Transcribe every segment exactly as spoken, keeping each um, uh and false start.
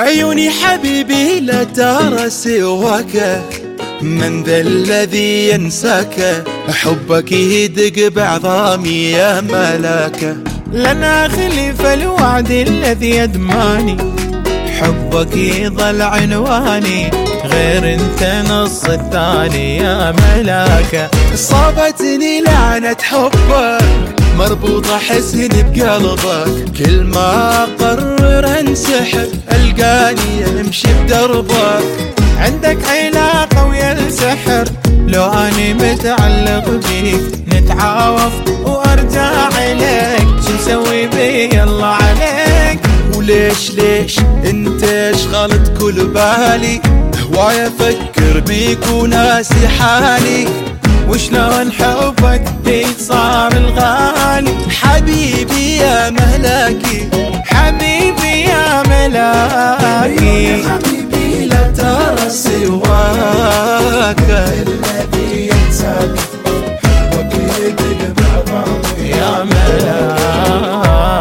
عيوني حبيبي لا ترى سواك، من ذا الذي ينساك؟ حبك يدق بعظامي يا ملاكه، لن أخلف الوعد الذي يدماني، حبك يظل عنواني، غير انت نص الثاني يا ملاكه. صابتني لعنة حبك مربوطة حسن بقلبك، كل ما أقرر انسحب ألقاني أمشي بدربك. عندك علاقة ويا السحر، لو أني متعلق بيك نتعاوف وأرجع إليك، شو نسوي بي الله عليك؟ وليش ليش انت شغلت كل بالي، هواي أفكر بيك وناسي حالي، وشلون حبك بيك صار الغالي. حبيبي يا ملاكي، حبيبي يا ملاكي، حبيبي لا ترى سواك، الذي ينساك حبك يدق بعظامي يا ملاكه.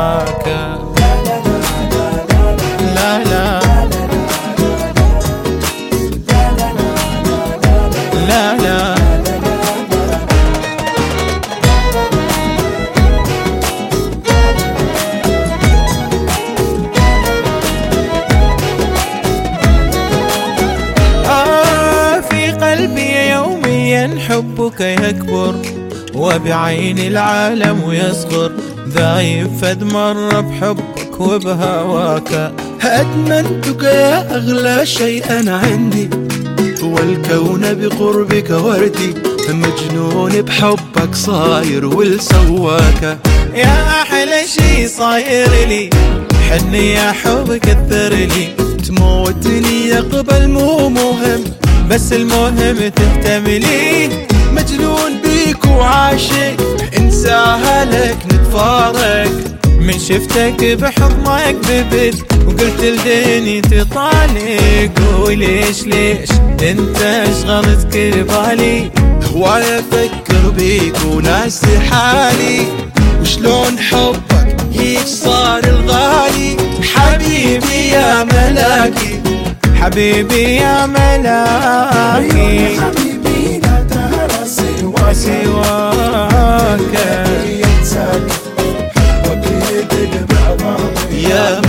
لا لا لا لا قلبي يوميا حبك يكبر، وبعين العالم يصغر، ذايب فد مرة بحبك وبهواك. أدمنتك يا أغلى شيء أنا عندي، والكون بقربك وردي، مجنون بحبك صاير والسواك. يا أحلى شي صاير لي، حني يا حب كثر لي، تموتني يقبل مو مهم، بس المهم تهتملي. مجنون بيك وعاشق انساها لك نتفارق، من شفتك بحضنك ببت وقلت لديني تطالق. وليش ليش انت شغلت كل بالي، هواي افكر بيك وناسي حالي، وشلون حبك هيك صار الغالي. حبيبي يا ملاكي، حبيبي يا ملاكي، حبيبي لا ترى سواك، سواك ينساك حبك يدق بعظامي يا